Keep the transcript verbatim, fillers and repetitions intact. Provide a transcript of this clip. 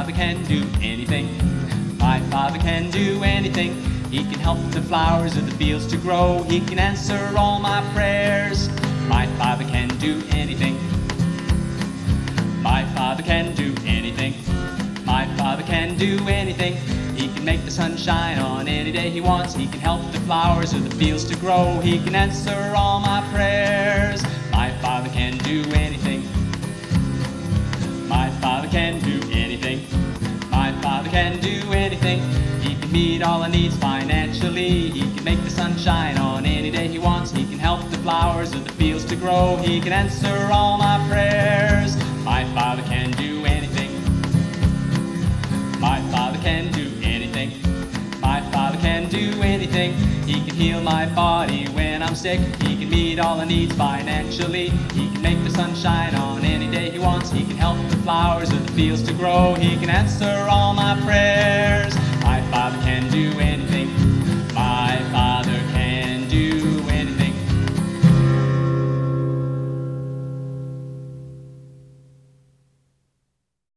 Father can do anything. My Father can do anything. He can help the flowers of the fields to grow. He can answer all my prayers. My Father can do anything. My Father can do anything. My Father can do anything. He can make the sun shine on any day he wants. He can help the flowers of the fields to grow. He can answer all my prayers. My Father can do anything. My Father can do anything. My Father can do anything. He can meet all our needs financially. He can make the sun shine on any day he wants. He can help the flowers of the fields to grow. He can answer all my prayers. My Father can do anything. My Father can do anything. My Father can do anything. He can heal my body when I'm sick. He can meet all the needs financially. He can make the sun shine on any day he wants. He can help the flowers of the fields to grow. He can answer all my prayers.